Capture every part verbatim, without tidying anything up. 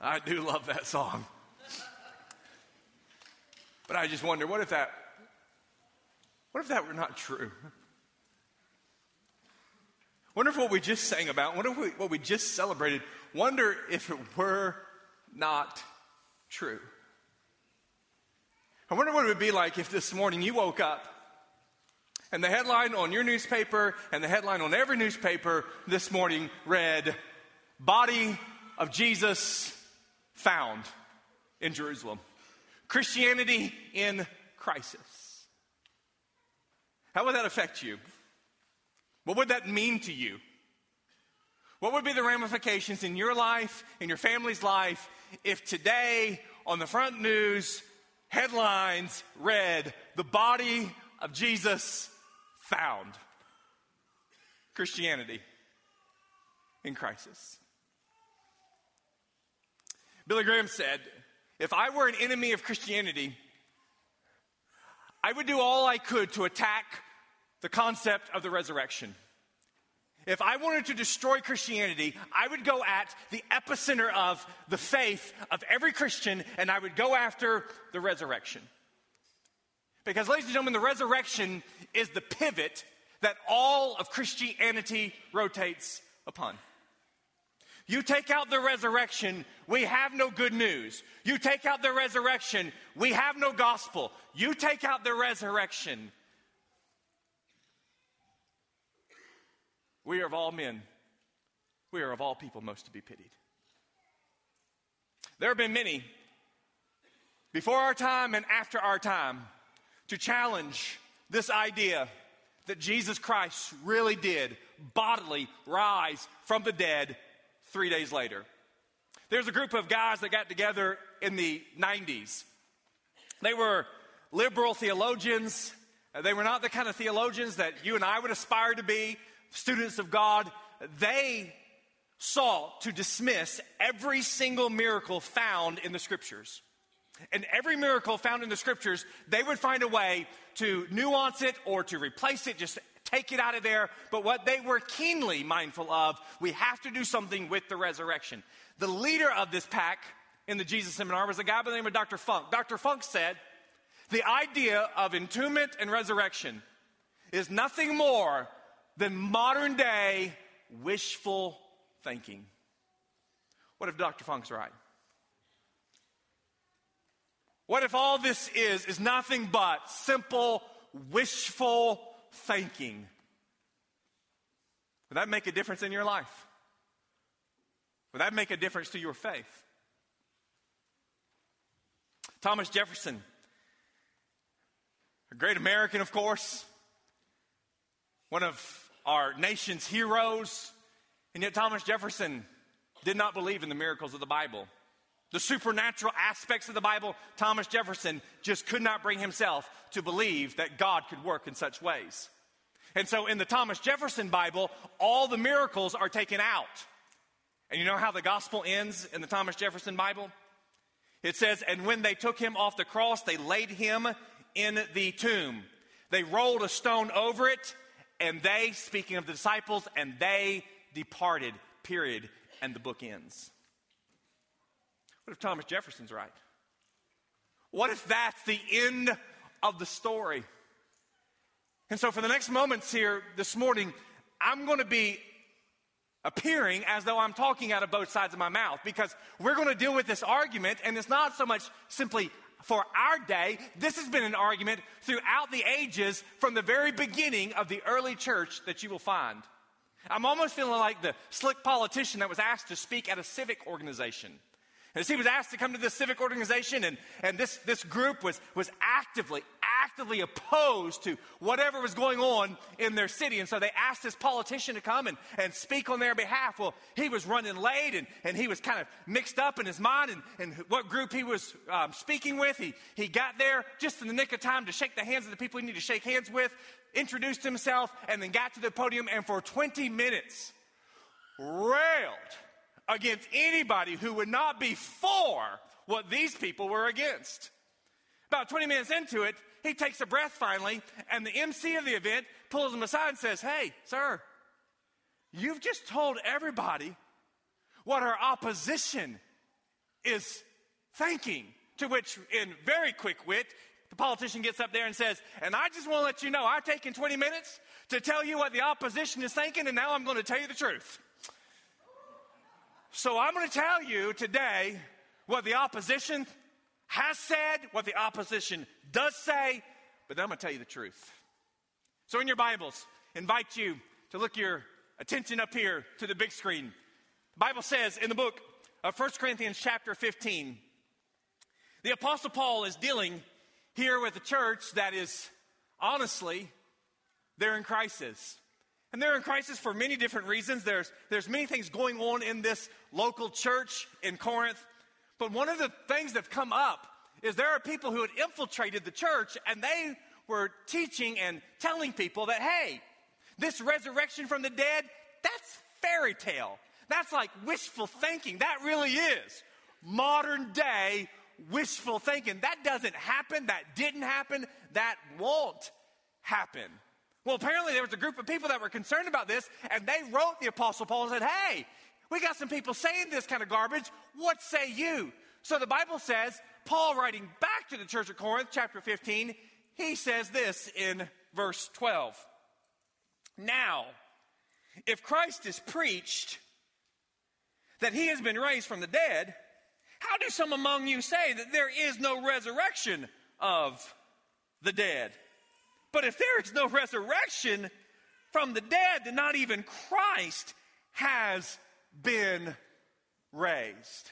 I do love that song. But I just wonder, what if that, what if that were not true? Wonder if what we just sang about, wonder if we, what we just celebrated, wonder if it were not true. I wonder what it would be like if this morning you woke up and the headline on your newspaper and the headline on every newspaper this morning read, "Body of Jesus found in Jerusalem. Christianity in crisis." How would that affect you? What would that mean to you? What would be the ramifications in your life, in your family's life, if today on the front news headlines read, "The body of Jesus found. Christianity in crisis"? Billy Graham said, "If I were an enemy of Christianity, I would do all I could to attack the concept of the resurrection. If I wanted to destroy Christianity, I would go at the epicenter of the faith of every Christian, and I would go after the resurrection." Because, ladies and gentlemen, the resurrection is the pivot that all of Christianity rotates upon. You take out the resurrection, we have no good news. You take out the resurrection, we have no gospel. You take out the resurrection, we are of all men, we are of all people most to be pitied. There have been many, before our time and after our time, to challenge this idea that Jesus Christ really did bodily rise from the dead three days later. There's a group of guys that got together in the nineties. They were liberal theologians. They were not the kind of theologians that you and I would aspire to be, students of God. They sought to dismiss every single miracle found in the scriptures. And every miracle found in the scriptures, they would find a way to nuance it or to replace it, just take it out of there. But what they were keenly mindful of, we have to do something with the resurrection. The leader of this pack in the Jesus Seminar was a guy by the name of Doctor Funk. Doctor Funk said, the idea of entombment and resurrection is nothing more than modern day wishful thinking. What if Doctor Funk's right? What if all this is, is nothing but simple, wishful thinking? Would that make a difference in your life? Would that make a difference to your faith? Thomas Jefferson, a great American, of course, one of our nation's heroes, and yet Thomas Jefferson did not believe in the miracles of the Bible. The supernatural aspects of the Bible, Thomas Jefferson just could not bring himself to believe that God could work in such ways. And so in the Thomas Jefferson Bible, all the miracles are taken out. And you know how the gospel ends in the Thomas Jefferson Bible? It says, "And when they took him off the cross, they laid him in the tomb. They rolled a stone over it, and they," speaking of the disciples, "and they departed," period, and the book ends. What if Thomas Jefferson's right? What if that's the end of the story? And so for the next moments here this morning, I'm going to be appearing as though I'm talking out of both sides of my mouth, because we're going to deal with this argument, and it's not so much simply for our day. This has been an argument throughout the ages from the very beginning of the early church that you will find. I'm almost feeling like the slick politician that was asked to speak at a civic organization. And as he was asked to come to this civic organization, and, and this, this group was, was actively, actively opposed to whatever was going on in their city. And so they asked this politician to come and, and speak on their behalf. Well, he was running late, and, and he was kind of mixed up in his mind and, and what group he was um, speaking with. He, he got there just in the nick of time to shake the hands of the people he needed to shake hands with, introduced himself, and then got to the podium, and for twenty minutes railed against anybody who would not be for what these people were against. About twenty minutes into it, he takes a breath finally, and the M C of the event pulls him aside and says, "Hey, sir, you've just told everybody what our opposition is thinking. To which, in very quick wit, the politician gets up there and says, and I just want to let you know, I've taken twenty minutes to tell you what the opposition is thinking, and now I'm going to tell you the truth. So I'm going to tell you today what the opposition has said, what the opposition does say, but then I'm going to tell you the truth. So in your Bibles, I invite you to look your attention up here to the big screen. The Bible says in the book of First Corinthians chapter fifteen, the Apostle Paul is dealing here with a church that is, honestly, they're in crisis. And they're in crisis for many different reasons. There's, there's many things going on in this local church in Corinth. But one of the things that have come up is there are people who had infiltrated the church, and they were teaching and telling people that, hey, this resurrection from the dead, that's fairy tale. That's like wishful thinking. That really is modern day wishful thinking. That doesn't happen. That didn't happen. That won't happen. Well, apparently there was a group of people that were concerned about this, and they wrote the Apostle Paul and said, hey, we got some people saying this kind of garbage. What say you? So the Bible says, Paul writing back to the church of Corinth, chapter fifteen, he says this in verse twelve. Now, if Christ is preached that he has been raised from the dead, how do some among you say that there is no resurrection of the dead? But if there is no resurrection from the dead, then not even Christ has been raised.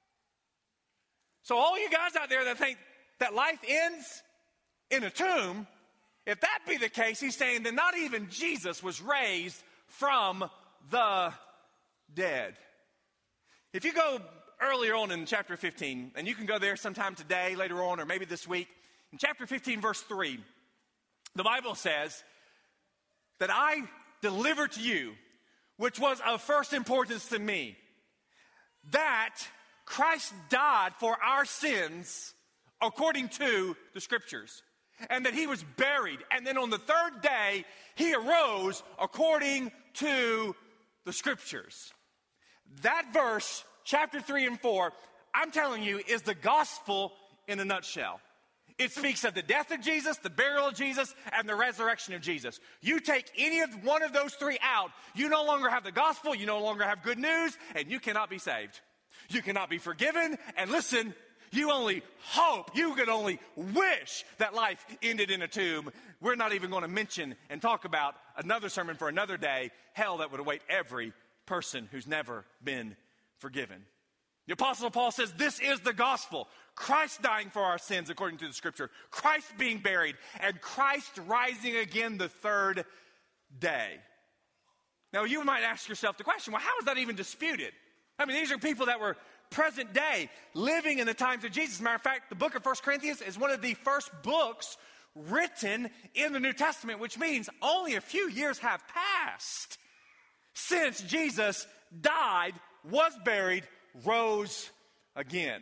So all you guys out there that think that life ends in a tomb, if that be the case, he's saying that not even Jesus was raised from the dead. If you go earlier on in chapter fifteen, and you can go there sometime today, later on, or maybe this week, in chapter fifteen, verse three, the Bible says that I delivered to you, which was of first importance to me, that Christ died for our sins according to the Scriptures, and that he was buried, and then on the third day, he arose according to the Scriptures. That verse, chapter three and four, I'm telling you, is the gospel in a nutshell. It speaks of the death of Jesus, the burial of Jesus, and the resurrection of Jesus. You take any of one of those three out, you no longer have the gospel, you no longer have good news, and you cannot be saved. You cannot be forgiven, and listen, you only hope, you can only wish that life ended in a tomb. We're not even going to mention and talk about another sermon for another day, hell that would await every person who's never been forgiven. The Apostle Paul says this is the gospel. Christ dying for our sins according to the Scripture. Christ being buried, and Christ rising again the third day. Now you might ask yourself the question, well, how is that even disputed? I mean, these are people that were present day, living in the times of Jesus. As a matter of fact, the book of First Corinthians is one of the first books written in the New Testament, which means only a few years have passed since Jesus died, was buried, rose again.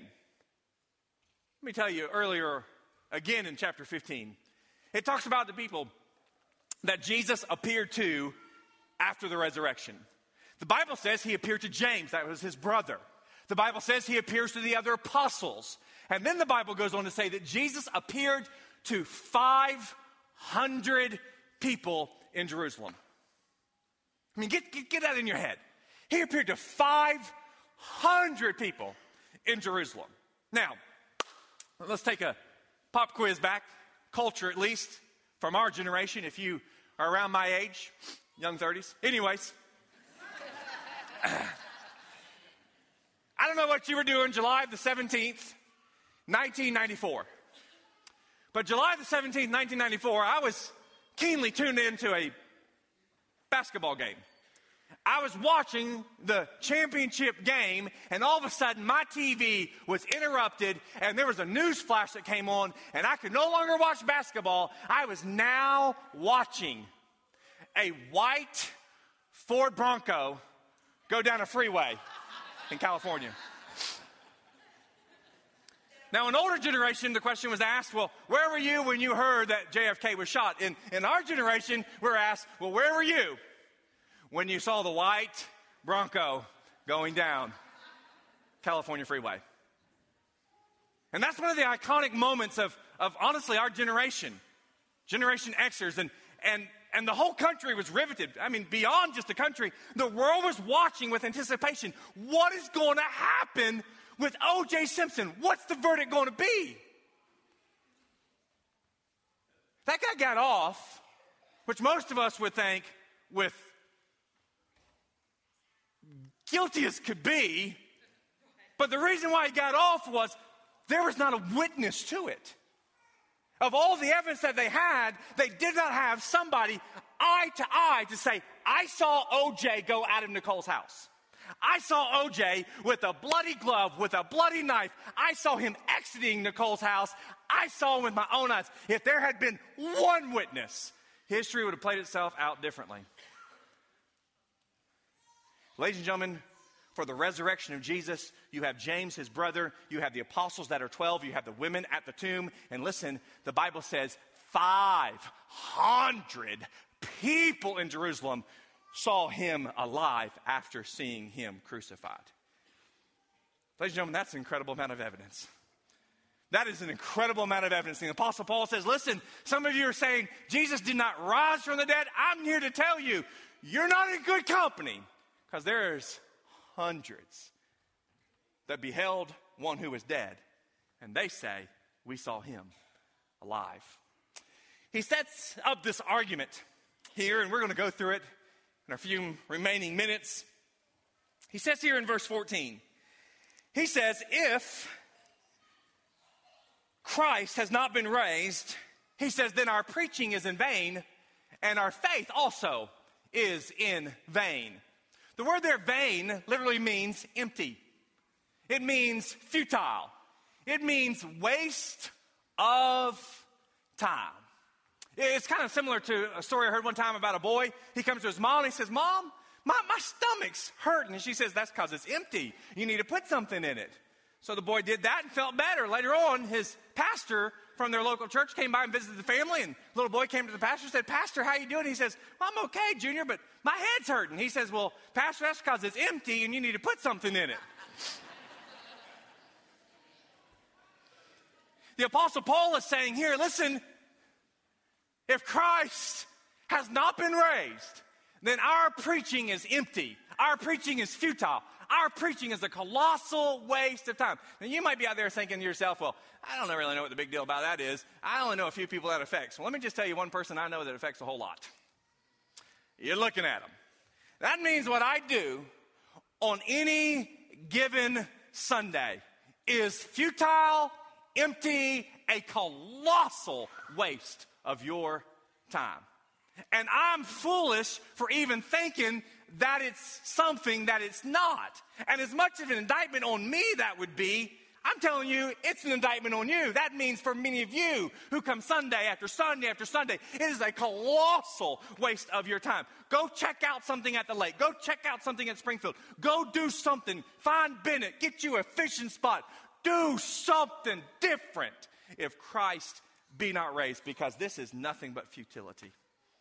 Let me tell you earlier, again in chapter fifteen, it talks about the people that Jesus appeared to after the resurrection. The Bible says he appeared to James, that was his brother. The Bible says he appears to the other apostles. And then the Bible goes on to say that Jesus appeared to five hundred people in Jerusalem. I mean, get, get, get that in your head. He appeared to five hundred people in Jerusalem. Now, let's take a pop quiz back, culture at least, from our generation, if you are around my age, young thirties. Anyways, I don't know what you were doing July the seventeenth, nineteen ninety-four. But July the seventeenth, nineteen ninety-four, I was keenly tuned into a basketball game. I was watching the championship game, and all of a sudden my T V was interrupted, and there was a news flash that came on, and I could no longer watch basketball. I was now watching a white Ford Bronco go down a freeway in California. Now, in older generation, the question was asked, well, where were you when you heard that J F K was shot? In, in our generation, we're asked, well, where were you when you saw the white Bronco going down California freeway? And that's one of the iconic moments of, of honestly, our generation, Generation Xers. And, and, and the whole country was riveted. I mean, beyond just the country, the world was watching with anticipation. What is going to happen with O J Simpson? What's the verdict going to be? That guy got off, which most of us would think with guilty as could be. But the reason why he got off was there was not a witness to it. Of all the evidence that they had, they did not have somebody eye to eye to say, I saw O J go out of Nicole's house. I saw O J with a bloody glove, with a bloody knife. I saw him exiting Nicole's house. I saw him with my own eyes. If there had been one witness, history would have played itself out differently. Ladies and gentlemen, for the resurrection of Jesus, you have James, his brother. You have the apostles that are twelve. You have the women at the tomb. And listen, the Bible says five hundred people in Jerusalem saw him alive after seeing him crucified. Ladies and gentlemen, that's an incredible amount of evidence. That is an incredible amount of evidence. And the Apostle Paul says, listen, some of you are saying Jesus did not rise from the dead. I'm here to tell you, you're not in good company, because there's hundreds that beheld one who was dead, and they say, we saw him alive. He sets up this argument here, and we're going to go through it in a few remaining minutes. He says here in verse fourteen, he says, if Christ has not been raised, he says, then our preaching is in vain, and our faith also is in vain. The word there, vain, literally means empty. It means futile. It means waste of time. It's kind of similar to a story I heard one time about a boy. He comes to his mom and he says, Mom, my, my stomach's hurting. And she says, that's because it's empty. You need to put something in it. So the boy did that and felt better. Later on, his pastor from their local church came by and visited the family. And the little boy came to the pastor and said, Pastor, how you doing? He says, well, I'm okay, Junior, but my head's hurting. He says, well, Pastor, that's because it's empty and you need to put something in it. The Apostle Paul is saying here, listen, if Christ has not been raised, then our preaching is empty. Our preaching is futile. Our preaching is a colossal waste of time. Now, you might be out there thinking to yourself, well, I don't really know what the big deal about that is. I only know a few people that affects. Well, let me just tell you one person I know that affects a whole lot. You're looking at them. That means what I do on any given Sunday is futile, empty, a colossal waste of your time. And I'm foolish for even thinking that it's something that it's not. And as much of an indictment on me that would be, I'm telling you, it's an indictment on you. That means for many of you who come Sunday after Sunday after Sunday, it is a colossal waste of your time. Go check out something at the lake. Go check out something at Springfield. Go do something. Find Bennett. Get you a fishing spot. Do something different if Christ be not raised, because this is nothing but futility.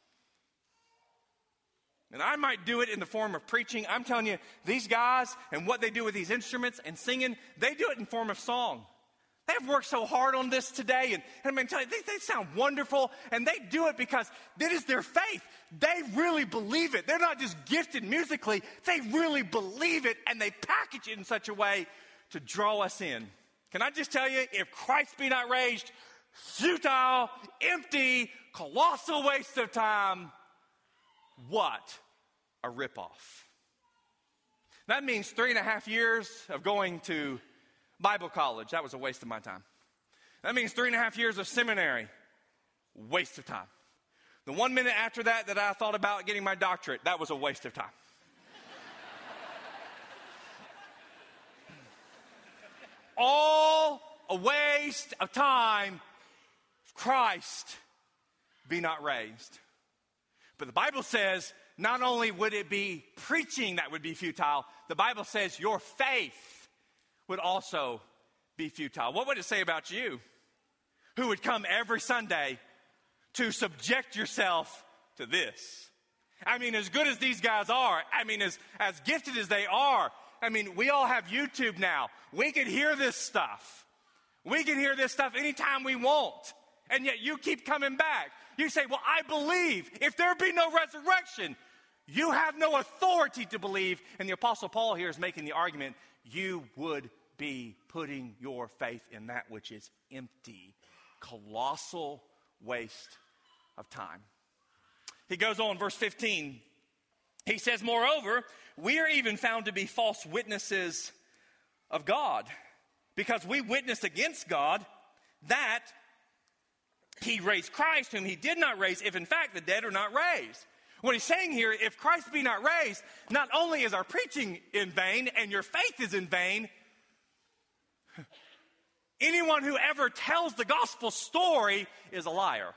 And I might do it in the form of preaching. I'm telling you, these guys and what they do with these instruments and singing, they do it in form of song. They've worked so hard on this today, and, and I'm going to tell you, they, they sound wonderful, and they do it because that is their faith. They really believe it. They're not just gifted musically. They really believe it, and they package it in such a way to draw us in. Can I just tell you, if Christ be not raised, futile, empty, colossal waste of time. What a ripoff. That means three and a half years of going to Bible college. That was a waste of my time. That means three and a half years of seminary. Waste of time. The one minute after that that I thought about getting my doctorate, that was a waste of time. All a waste of time if Christ be not raised. But the Bible says not only would it be preaching that would be futile, the Bible says your faith would also be futile. What would it say about you, who would come every Sunday to subject yourself to this? I mean, as good as these guys are, I mean, as, as gifted as they are, I mean, we all have YouTube now. We can hear this stuff. We can hear this stuff anytime we want. And yet you keep coming back. You say, well, I believe. If there be no resurrection, you have no authority to believe. And the Apostle Paul here is making the argument, you would be putting your faith in that which is empty, colossal waste of time. He goes on, verse fifteen. He says, moreover, we are even found to be false witnesses of God, because we witness against God that he raised Christ, whom he did not raise, if in fact the dead are not raised. What he's saying here, if Christ be not raised, not only is our preaching in vain and your faith is in vain, anyone who ever tells the gospel story is a liar.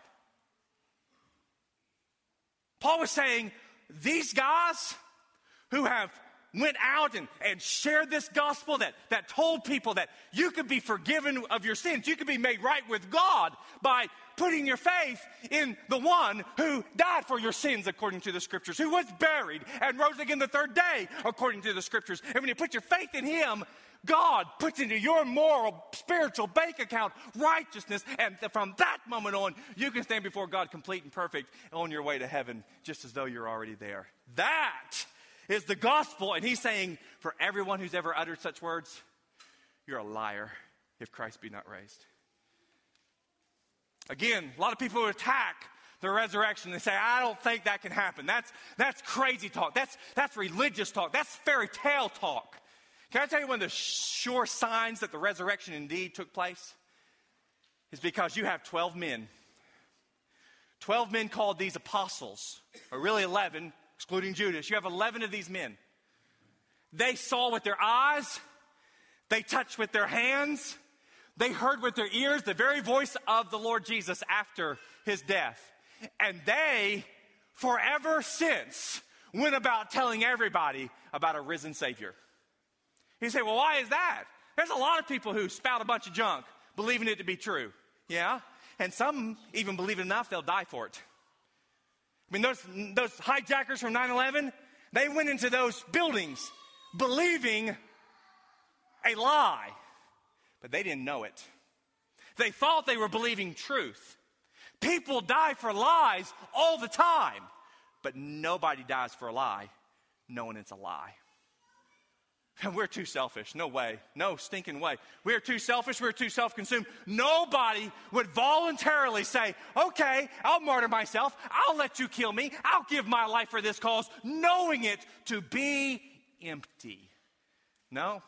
Paul was saying, these guys who have went out and, and shared this gospel that, that told people that you could be forgiven of your sins, you could be made right with God by putting your faith in the one who died for your sins according to the scriptures, who was buried and rose again the third day according to the scriptures. And when you put your faith in him, God puts into your moral, spiritual bank account righteousness. And from that moment on, you can stand before God complete and perfect on your way to heaven, just as though you're already there. That is the gospel. And he's saying, for everyone who's ever uttered such words, you're a liar if Christ be not raised. Again, a lot of people who attack the resurrection, they say, I don't think that can happen. That's, that's crazy talk. That's, that's religious talk. That's fairy tale talk. Can I tell you one of the sure signs that the resurrection indeed took place? Is because you have twelve men. twelve men called these apostles, or really eleven, excluding Judas. You have eleven of these men. They saw with their eyes. They touched with their hands. They heard with their ears the very voice of the Lord Jesus after his death. And they, forever since, went about telling everybody about a risen Savior. You say, well, why is that? There's a lot of people who spout a bunch of junk, believing it to be true. Yeah? And some even believe it enough, they'll die for it. I mean, those, those hijackers from nine eleven, they went into those buildings believing a lie. But they didn't know it. They thought they were believing truth. People die for lies all the time. But nobody dies for a lie knowing it's a lie. And we're too selfish. No way. No stinking way. We're too selfish. We're too self-consumed. Nobody would voluntarily say, okay, I'll martyr myself. I'll let you kill me. I'll give my life for this cause, knowing it to be empty. No.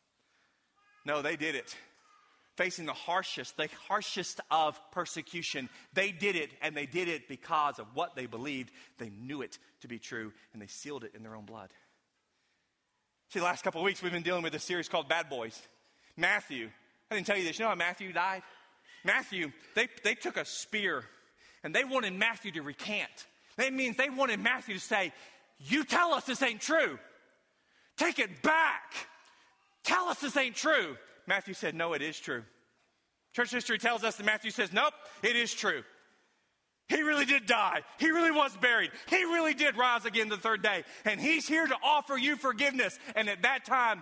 No, they did it. Facing the harshest, the harshest of persecution. They did it, and they did it because of what they believed. They knew it to be true, and they sealed it in their own blood. See, the last couple of weeks, we've been dealing with a series called Bad Boys. Matthew, I didn't tell you this. You know how Matthew died? Matthew, they, they took a spear, and they wanted Matthew to recant. That means they wanted Matthew to say, you tell us this ain't true. Take it back. Tell us this ain't true. Matthew said, no, it is true. Church history tells us that Matthew says, nope, it is true. He really did die. He really was buried. He really did rise again the third day. And he's here to offer you forgiveness. And at that time,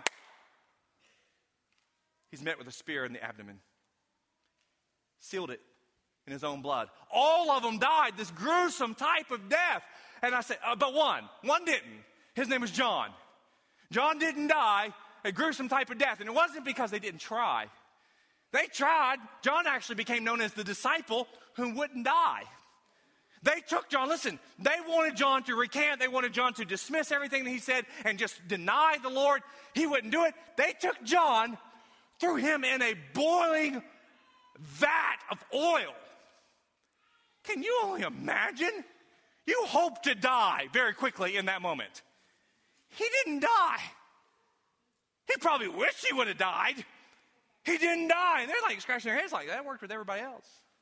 he's met with a spear in the abdomen. Sealed it in his own blood. All of them died this gruesome type of death. And I said, uh, but one. One didn't. His name was John. John didn't die a gruesome type of death. And it wasn't because they didn't try. They tried. John actually became known as the disciple who wouldn't die. They took John, listen, they wanted John to recant. They wanted John to dismiss everything that he said and just deny the Lord. He wouldn't do it. They took John, threw him in a boiling vat of oil. Can you only imagine? You hope to die very quickly in that moment. He didn't die. He probably wished he would have died. He didn't die. And they're like scratching their heads like, that worked with everybody else.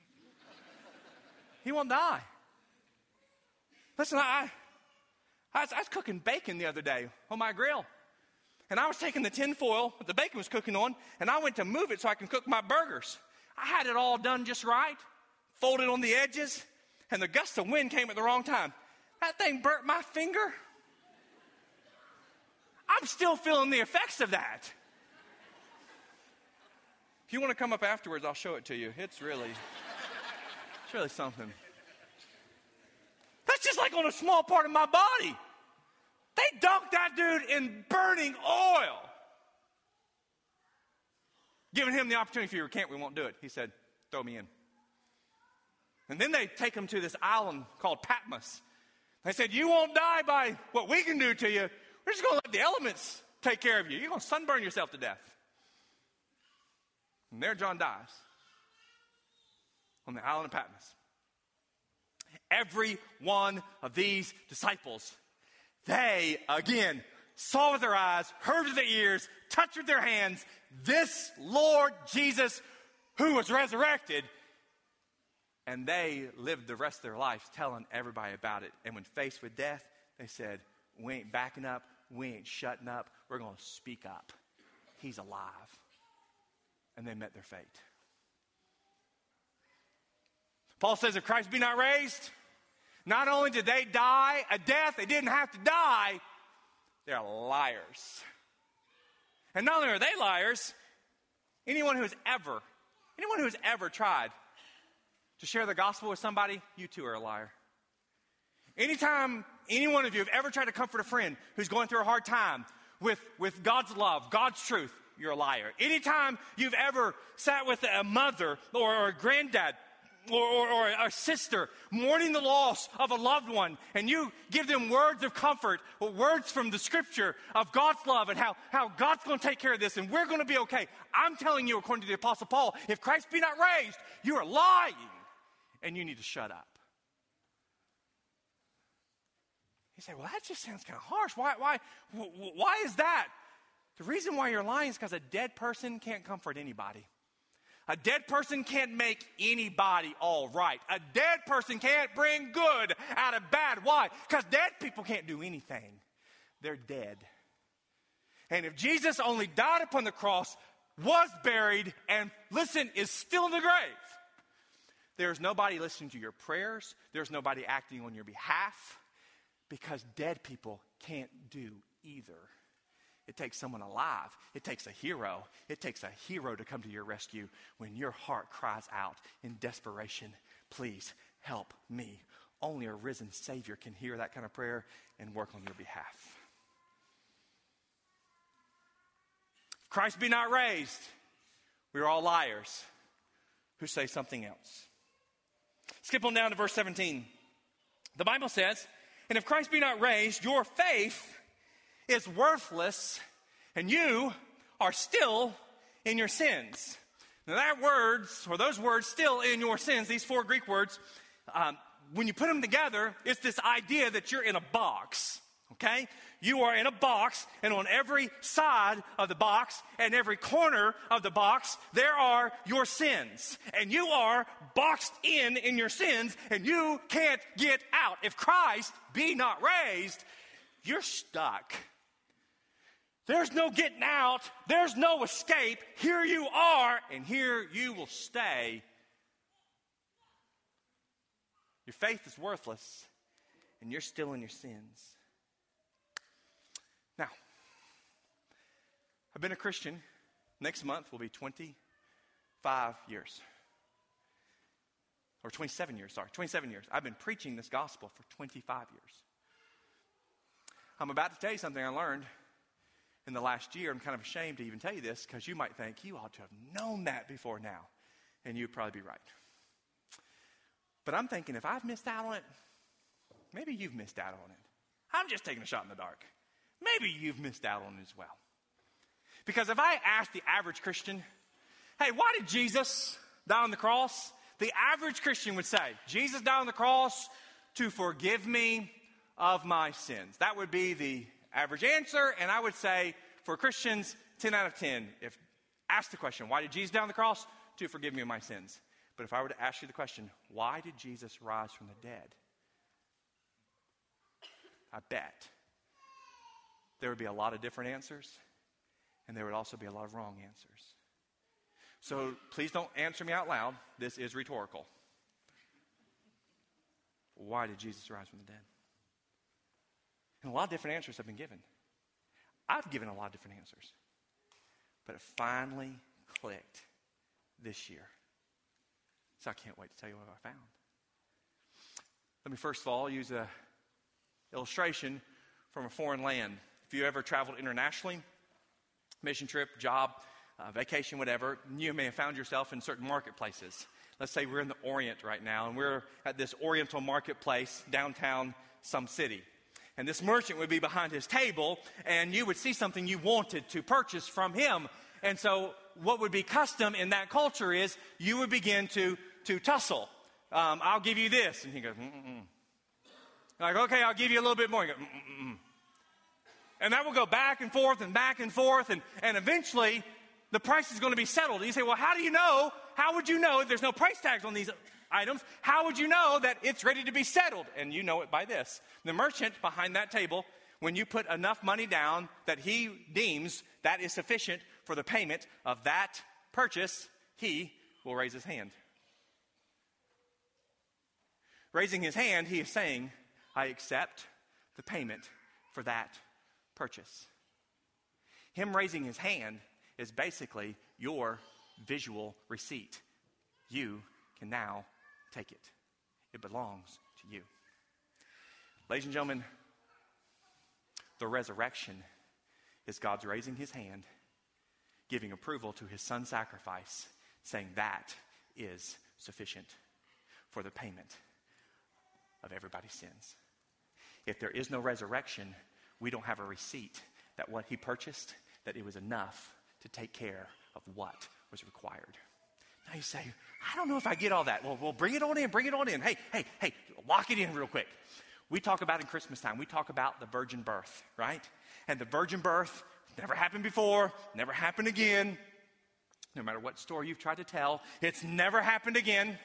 He won't die. Listen, I, I, was, I was cooking bacon the other day on my grill. And I was taking the tin foil that the bacon was cooking on, and I went to move it so I can cook my burgers. I had it all done just right, folded on the edges, and the gust of wind came at the wrong time. That thing burnt my finger. I'm still feeling the effects of that. If you want to come up afterwards, I'll show it to you. It's really, it's really something. That's just like on a small part of my body. They dunked that dude in burning oil. Giving him the opportunity, if you recant, we won't do it. He said, throw me in. And then they take him to this island called Patmos. They said, you won't die by what we can do to you. We're just going to let the elements take care of you. You're going to sunburn yourself to death. And there John dies on the island of Patmos. Every one of these disciples, they, again, saw with their eyes, heard with their ears, touched with their hands, this Lord Jesus who was resurrected. And they lived the rest of their lives telling everybody about it. And when faced with death, they said, we ain't backing up. We ain't shutting up. We're going to speak up. He's alive. And they met their fate. Paul says, if Christ be not raised, not only did they die a death they didn't have to die, they're liars. And not only are they liars, anyone who's ever, anyone who's ever tried to share the gospel with somebody, you too are a liar. Anytime any one of you have ever tried to comfort a friend who's going through a hard time with, with God's love, God's truth, you're a liar. Anytime you've ever sat with a mother or, or a granddad or, or, or a sister mourning the loss of a loved one, and you give them words of comfort or words from the scripture of God's love and how, how God's going to take care of this and we're going to be okay. I'm telling you, according to the Apostle Paul, if Christ be not raised, you are lying. And you need to shut up. You say, well, that just sounds kind of harsh. Why, why, why is that? The reason why you're lying is because a dead person can't comfort anybody. A dead person can't make anybody all right. A dead person can't bring good out of bad. Why? Because dead people can't do anything. They're dead. And if Jesus only died upon the cross, was buried, and listen, is still in the grave, there's nobody listening to your prayers. There's nobody acting on your behalf because dead people can't do either. It takes someone alive. It takes a hero. It takes a hero to come to your rescue when your heart cries out in desperation, please help me. Only a risen Savior can hear that kind of prayer and work on your behalf. If Christ be not raised, we are all liars who say something else. Skip on down to verse seventeen. The Bible says, and if Christ be not raised, your faith is worthless, and you are still in your sins. Now that words, or those words, still in your sins, these four Greek words, um, when you put them together, it's this idea that you're in a box, okay? You are in a box, and on every side of the box and every corner of the box, there are your sins. And you are boxed in in your sins, and you can't get out. If Christ be not raised, you're stuck. There's no getting out. There's no escape. Here you are, and here you will stay. Your faith is worthless, and you're still in your sins. Now, I've been a Christian. Next month will be twenty-five years. Or twenty-seven years, sorry, twenty-seven years. I've been preaching this gospel for twenty-five years. I'm about to tell you something I learned in the last year. I'm kind of ashamed to even tell you this because you might think you ought to have known that before now. And you'd probably be right. But I'm thinking if I've missed out on it, maybe you've missed out on it. I'm just taking a shot in the dark. Maybe you've missed out on it as well. Because if I ask the average Christian, hey, why did Jesus die on the cross? The average Christian would say, Jesus died on the cross to forgive me of my sins. That would be the average answer, and I would say for Christians, ten out of ten, if asked the question, why did Jesus die on the cross? To forgive me of my sins. But if I were to ask you the question, why did Jesus rise from the dead? I bet there would be a lot of different answers, and there would also be a lot of wrong answers. So please don't answer me out loud. This is rhetorical. Why did Jesus rise from the dead? And a lot of different answers have been given. I've given a lot of different answers. But it finally clicked this year. So I can't wait to tell you what I found. Let me first of all use an illustration from a foreign land. If you ever traveled internationally, mission trip, job, uh, vacation, whatever, you may have found yourself in certain marketplaces. Let's say we're in the Orient right now, and we're at this Oriental marketplace downtown some city. And this merchant would be behind his table, and you would see something you wanted to purchase from him. And so what would be custom in that culture is you would begin to, to tussle. Um, I'll give you this. And he goes, mm-mm. Like, okay, I'll give you a little bit more. You go, mm-mm. And that will go back and forth and back and forth, and, and eventually the price is going to be settled. And you say, well, how do you know? How would you know if there's no price tags on these items? How would you know that it's ready to be settled? And you know it by this. The merchant behind that table, when you put enough money down that he deems that is sufficient for the payment of that purchase, he will raise his hand. Raising his hand, he is saying, I accept the payment for that purchase. Him raising his hand is basically your visual receipt. You can now take it. It belongs to you. Ladies and gentlemen, the resurrection is God's raising his hand, giving approval to his son's sacrifice, saying that is sufficient for the payment of everybody's sins. If there is no resurrection, we don't have a receipt that what he purchased, that it was enough to take care of what was required. Now you say, I don't know if I get all that. Well, well, bring it on in, bring it on in. Hey, hey, hey, lock it in real quick. We talk about in Christmas time, we talk about the virgin birth, right? And the virgin birth never happened before, never happened again. No matter what story you've tried to tell, it's never happened again.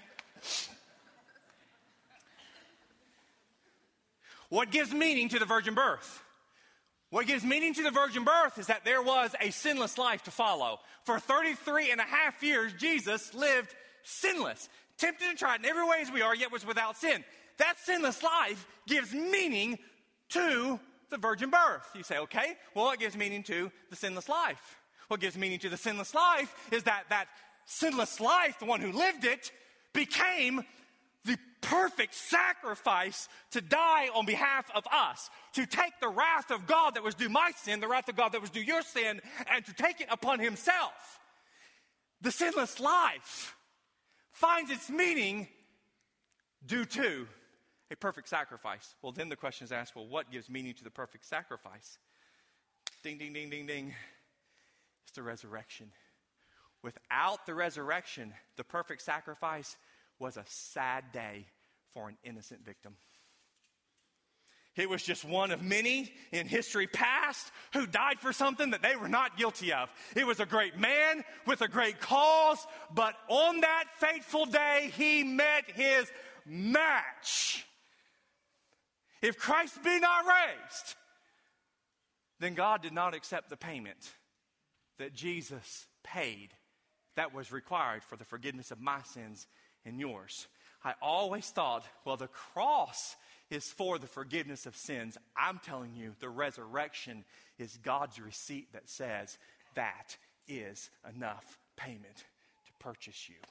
What gives meaning to the virgin birth? What gives meaning to the virgin birth is that there was a sinless life to follow. For thirty-three and a half years, Jesus lived sinless, tempted and tried in every way as we are, yet was without sin. That sinless life gives meaning to the virgin birth. You say, okay, well, it gives meaning to the sinless life. What gives meaning to the sinless life is that that sinless life, the one who lived it, became the perfect sacrifice to die on behalf of us, to take the wrath of God that was due my sin, the wrath of God that was due your sin, and to take it upon himself. The sinless life finds its meaning due to a perfect sacrifice. Well, then the question is asked, well, what gives meaning to the perfect sacrifice? Ding, ding, ding, ding, ding. It's the resurrection. Without the resurrection, the perfect sacrifice was a sad day for an innocent victim. It was just one of many in history past who died for something that they were not guilty of. It was a great man with a great cause, but on that fateful day, he met his match. If Christ be not raised, then God did not accept the payment that Jesus paid that was required for the forgiveness of my sins and yours. I always thought, well, the cross is for the forgiveness of sins. I'm telling you, the resurrection is God's receipt that says that is enough payment to purchase you.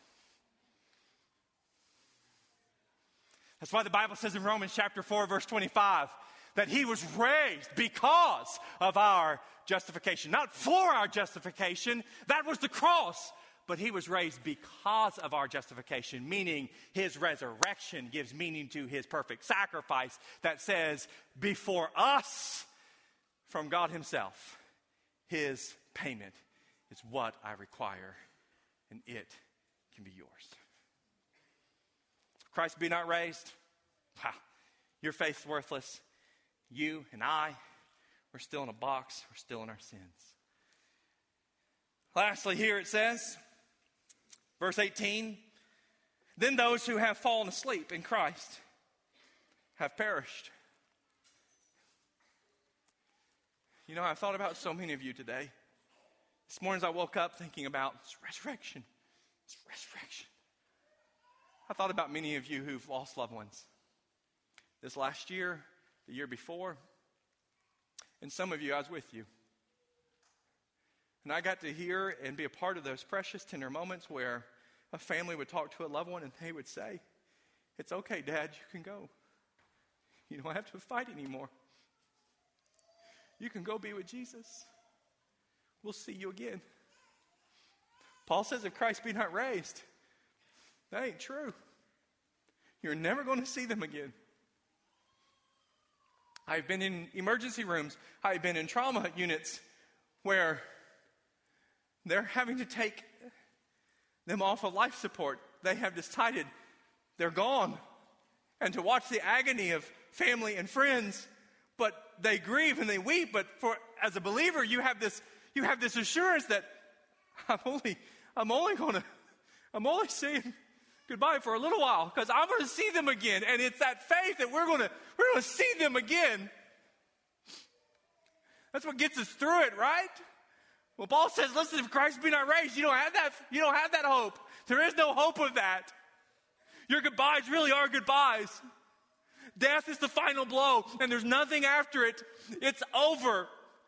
That's why the Bible says in Romans chapter four, verse twenty-five, that he was raised because of our justification. Not for our justification, that was the cross. But he was raised because of our justification, meaning his resurrection gives meaning to his perfect sacrifice that says, before us, from God himself, his payment is what I require, and it can be yours. If Christ be not raised, wow, your faith's worthless. You and I, we're still in a box. We're still in our sins. Lastly, here it says, verse eighteen, then those who have fallen asleep in Christ have perished. You know, I've thought about so many of you today. This morning as I woke up thinking about it's resurrection. It's resurrection. I thought about many of you who've lost loved ones this last year, the year before, and some of you, I was with you. And I got to hear and be a part of those precious, tender moments where a family would talk to a loved one and they would say, "It's okay, Dad, you can go. You don't have to fight anymore. You can go be with Jesus. We'll see you again." Paul says if Christ be not raised, that ain't true. You're never going to see them again. I've been in emergency rooms. I've been in trauma units where they're having to take them off of life support. They have decided they're gone. And to watch the agony of family and friends, but they grieve and they weep. But for as a believer, you have this you have this assurance that I'm only I'm only gonna I'm only saying goodbye for a little while because I'm going to see them again. And it's that faith that we're going to we're going to see them again. That's what gets us through it, right? Well, Paul says, listen, if Christ be not raised, you don't have that, you don't have that hope. There is no hope of that. Your goodbyes really are goodbyes. Death is the final blow, and there's nothing after it. It's over.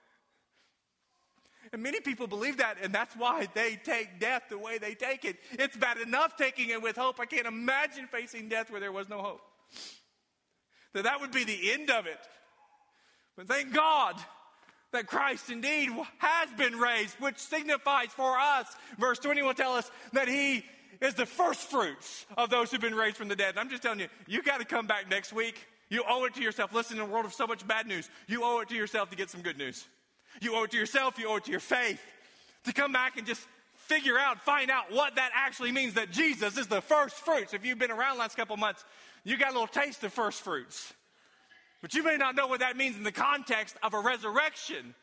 And many people believe that, and that's why they take death the way they take it. It's bad enough taking it with hope. I can't imagine facing death where there was no hope. That that would be the end of it. But thank God that Christ indeed has been raised, which signifies for us, verse twenty will tell us that he is the first fruits of those who've been raised from the dead. And I'm just telling you, you got to come back next week. You owe it to yourself. Listen, in a world of so much bad news, you owe it to yourself to get some good news. You owe it to yourself, you owe it to your faith, to come back and just figure out, find out what that actually means, that Jesus is the first fruits. If you've been around the last couple of months, you got a little taste of first fruits. But you may not know what that means in the context of a resurrection.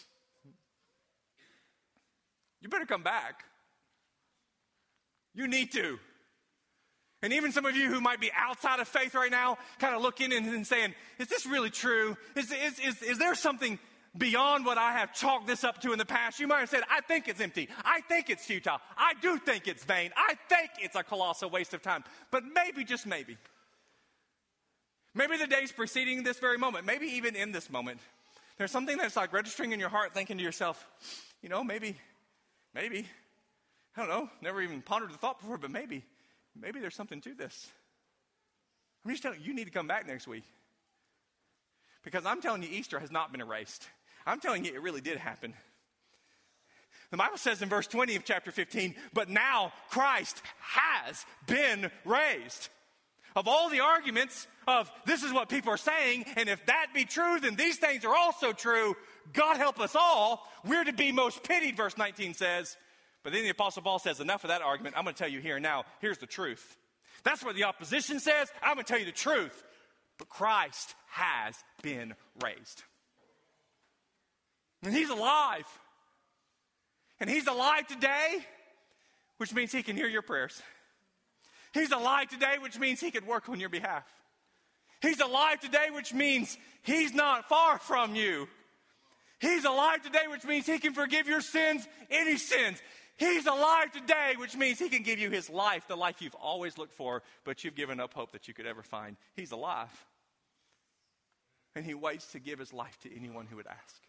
You better come back. You need to. And even some of you who might be outside of faith right now, kind of looking and, and saying, is this really true? Is, is, is, is there something beyond what I have chalked this up to in the past? You might have said, I think it's empty. I think it's futile. I do think it's vain. I think it's a colossal waste of time. But maybe, just maybe, maybe the days preceding this very moment, maybe even in this moment, there's something that's like registering in your heart, thinking to yourself, you know, maybe, maybe, I don't know, never even pondered the thought before, but maybe, maybe there's something to this. I'm just telling you, you need to come back next week. Because I'm telling you, Easter has not been erased. I'm telling you, it really did happen. The Bible says in verse twenty of chapter fifteen, but now Christ has been raised. Of all the arguments of this is what people are saying, and if that be true, then these things are also true. God help us all. We're to be most pitied, verse nineteen says. But then the Apostle Paul says, enough of that argument. I'm going to tell you here and now. Here's the truth. That's what the opposition says. I'm going to tell you the truth. But Christ has been raised. And he's alive. And he's alive today, which means he can hear your prayers. He's alive today, which means he could work on your behalf. He's alive today, which means he's not far from you. He's alive today, which means he can forgive your sins, any sins. He's alive today, which means he can give you his life, the life you've always looked for, but you've given up hope that you could ever find. He's alive. And he waits to give his life to anyone who would ask.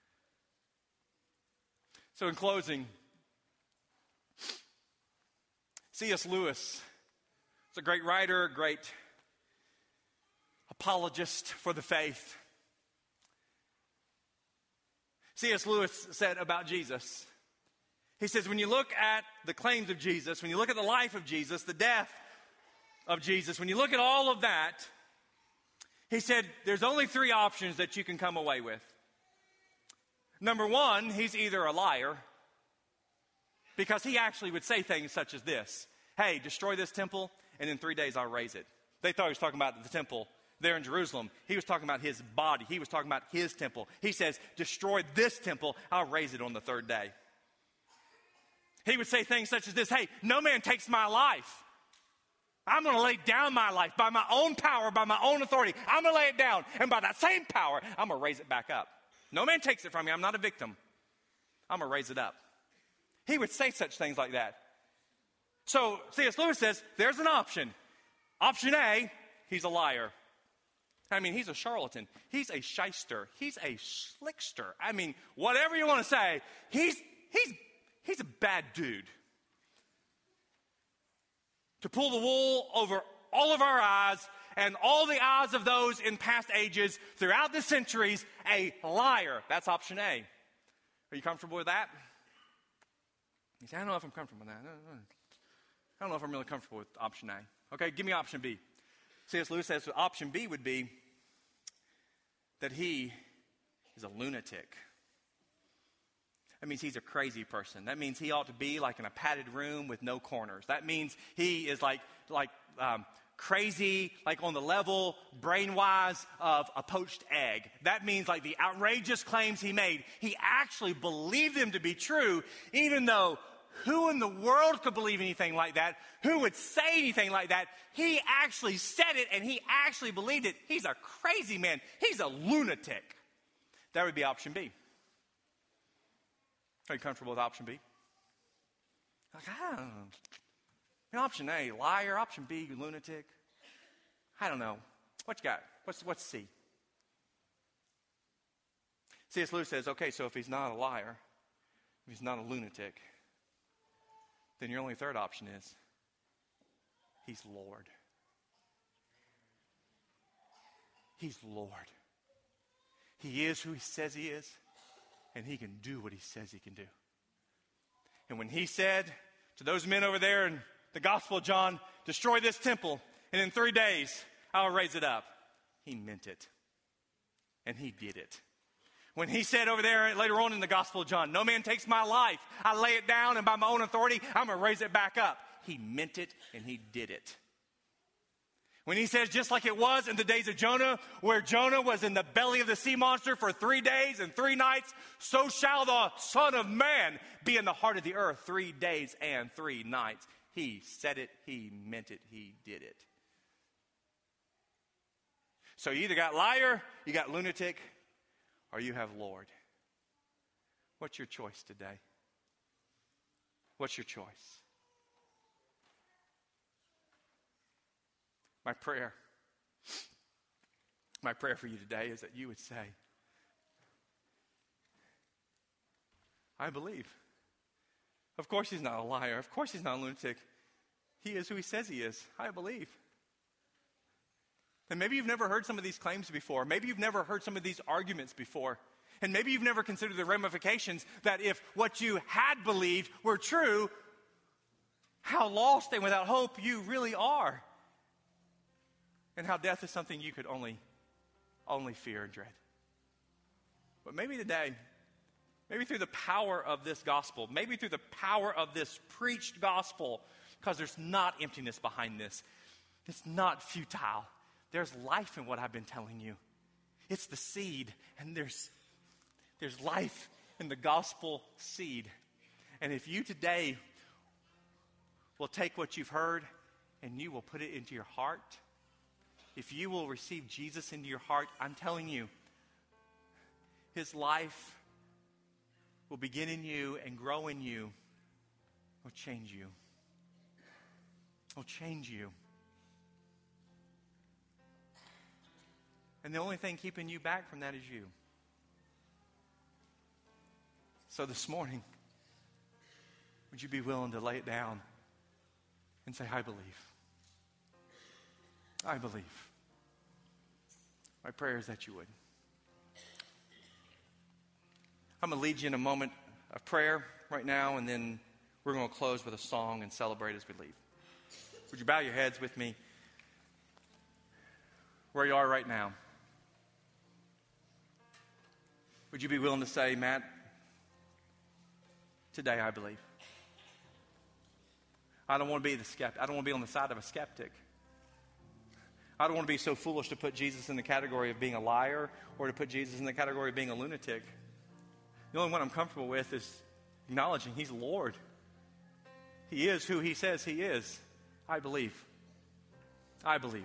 So in closing, C S Lewis is a great writer, a great apologist for the faith. C S Lewis said about Jesus, he says, when you look at the claims of Jesus, when you look at the life of Jesus, the death of Jesus, when you look at all of that, he said, there's only three options that you can come away with. Number one, he's either a liar, because he actually would say things such as this. Hey, destroy this temple, and in three days I'll raise it. They thought he was talking about the temple there in Jerusalem. He was talking about his body. He was talking about his temple. He says, destroy this temple, I'll raise it on the third day. He would say things such as this. Hey, no man takes my life. I'm going to lay down my life by my own power, by my own authority. I'm going to lay it down. And by that same power, I'm going to raise it back up. No man takes it from me. I'm not a victim. I'm going to raise it up. He would say such things like that. So C S Lewis says, there's an option. Option A, he's a liar. I mean, he's a charlatan. He's a shyster. He's a slickster. I mean, whatever you want to say, he's he's, he's a bad dude. To pull the wool over all of our eyes and all the eyes of those in past ages throughout the centuries, a liar. That's option A. Are you comfortable with that? You say, I don't know if I'm comfortable with that. I don't know if I'm really comfortable with option A. Okay, give me option B. C S Lewis says option B would be that he is a lunatic. That means he's a crazy person. That means he ought to be like in a padded room with no corners. That means he is like, like um, crazy, like on the level, brain-wise, of a poached egg. That means like the outrageous claims he made, he actually believed them to be true, even though who in the world could believe anything like that? Who would say anything like that? He actually said it, and he actually believed it. He's a crazy man. He's a lunatic. That would be option B. Are you comfortable with option B? Like, I don't know. Option A, liar. Option B, lunatic. I don't know. What you got? What's, what's C? C S Lewis says, okay, so if he's not a liar, if he's not a lunatic, then your only third option is he's Lord. He's Lord. He is who he says he is, and he can do what he says he can do. And when he said to those men over there in the Gospel of John, destroy this temple, and in three days I'll raise it up, he meant it. And he did it. When he said over there later on in the Gospel of John, no man takes my life, I lay it down, and by my own authority, I'm going to raise it back up. He meant it, and he did it. When he says, just like it was in the days of Jonah, where Jonah was in the belly of the sea monster for three days and three nights, so shall the Son of Man be in the heart of the earth three days and three nights. He said it, he meant it, he did it. So you either got liar, you got lunatic, or you have Lord. What's your choice today? What's your choice? My prayer, my prayer for you today is that you would say, I believe. Of course he's not a liar. Of course he's not a lunatic. He is who he says he is. I believe. And maybe you've never heard some of these claims before. Maybe you've never heard some of these arguments before. And maybe you've never considered the ramifications that if what you had believed were true, how lost and without hope you really are. And how death is something you could only, only fear and dread. But maybe today, maybe through the power of this gospel, maybe through the power of this preached gospel, because there's not emptiness behind this. It's not futile. There's life in what I've been telling you. It's the seed, and there's, there's life in the gospel seed. And if you today will take what you've heard and you will put it into your heart, if you will receive Jesus into your heart, I'm telling you, his life will begin in you and grow in you. Will change you. Will change you. And the only thing keeping you back from that is you. So this morning, would you be willing to lay it down and say, I believe. I believe. My prayer is that you would. I'm going to lead you in a moment of prayer right now, and then we're going to close with a song and celebrate as we leave. Would you bow your heads with me where you are right now? Would you be willing to say, Matt, today I believe. I don't want to be the skeptic. I don't want to be on the side of a skeptic. I don't want to be so foolish to put Jesus in the category of being a liar or to put Jesus in the category of being a lunatic. The only one I'm comfortable with is acknowledging he's Lord. He is who he says he is. I believe. I believe.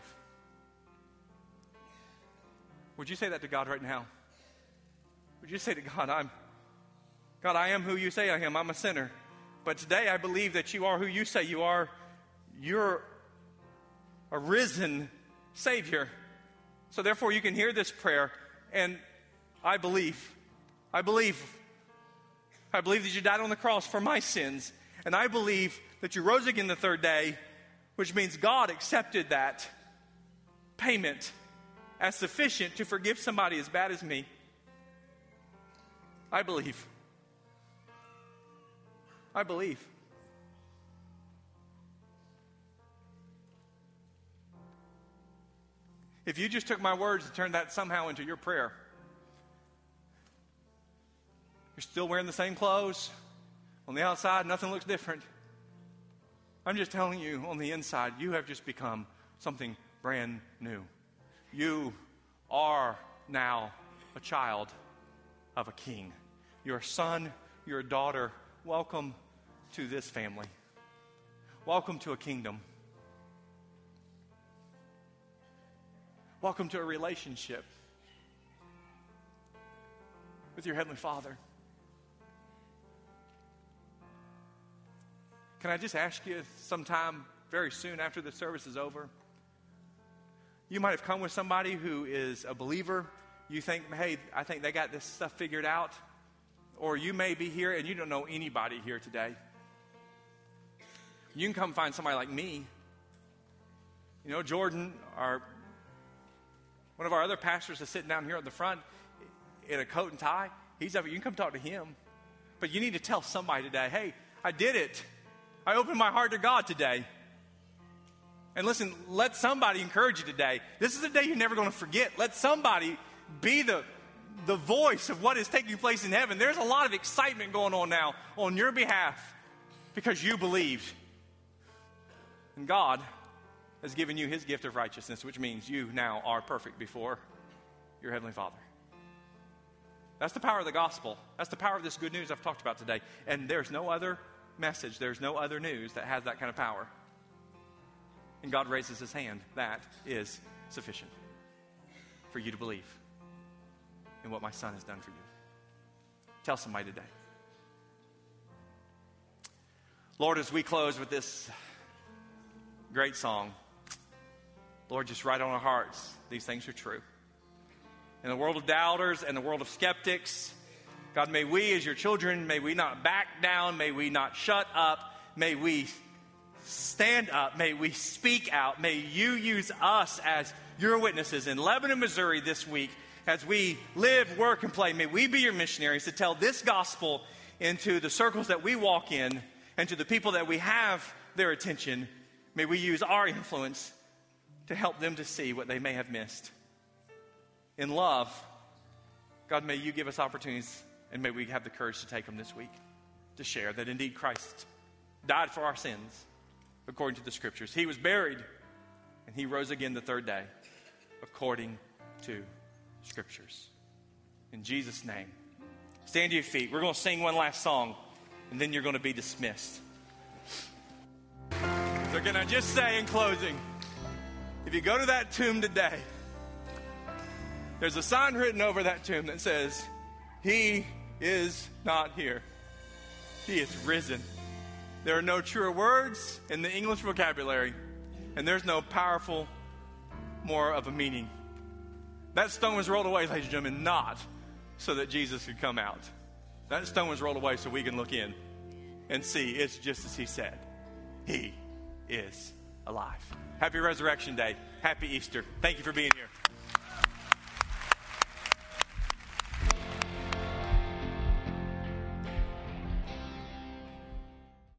Would you say that to God right now? Would you say to God, I'm, God, I am who you say I am. I'm a sinner. But today I believe that you are who you say you are. You're a risen Savior. So therefore you can hear this prayer, and I believe. I believe. I believe that you died on the cross for my sins. And I believe that you rose again the third day, which means God accepted that payment as sufficient to forgive somebody as bad as me. I believe. I believe. If you just took my words and turned that somehow into your prayer, you're still wearing the same clothes. On the outside, nothing looks different. I'm just telling you, on the inside, you have just become something brand new. You are now a child of a king. You're a son, you're a daughter. Welcome to this family. Welcome to a kingdom. Welcome to a relationship with your Heavenly Father. Can I just ask you sometime very soon after the service is over? You might have come with somebody who is a believer. You think, hey, I think they got this stuff figured out. Or you may be here and you don't know anybody here today. You can come find somebody like me. You know, Jordan, our one of our other pastors is sitting down here at the front in a coat and tie. He's up. You can come talk to him. But you need to tell somebody today, hey, I did it. I opened my heart to God today. And listen, let somebody encourage you today. This is a day you're never going to forget. Let somebody be the, the voice of what is taking place in heaven. There's a lot of excitement going on now on your behalf because you believed. And God has given you his gift of righteousness, which means you now are perfect before your Heavenly Father. That's the power of the gospel. That's the power of this good news I've talked about today. And there's no other message, there's no other news that has that kind of power. And God raises his hand. That is sufficient for you to believe in what my Son has done for you. Tell somebody today. Lord, as we close with this great song, Lord, just write on our hearts, these things are true. In the world of doubters and the world of skeptics, God, may we as your children, may we not back down, may we not shut up, may we stand up, may we speak out, may you use us as your witnesses in Lebanon, Missouri this week as we live, work, and play. May we be your missionaries to tell this gospel into the circles that we walk in and to the people that we have their attention. May we use our influence to help them to see what they may have missed. In love, God, may you give us opportunities, and may we have the courage to take them this week to share that indeed Christ died for our sins according to the Scriptures. He was buried, and he rose again the third day according to Scriptures. In Jesus' name, stand to your feet. We're going to sing one last song, and then you're going to be dismissed. So can I just say in closing, if you go to that tomb today, there's a sign written over that tomb that says, he is not here. He is risen. There are no truer words in the English vocabulary, and there's no powerful more of a meaning. That stone was rolled away, ladies and gentlemen, not so that Jesus could come out. That stone was rolled away so we can look in and see it's just as he said. He is alive. Happy Resurrection Day. Happy Easter. Thank you for being here.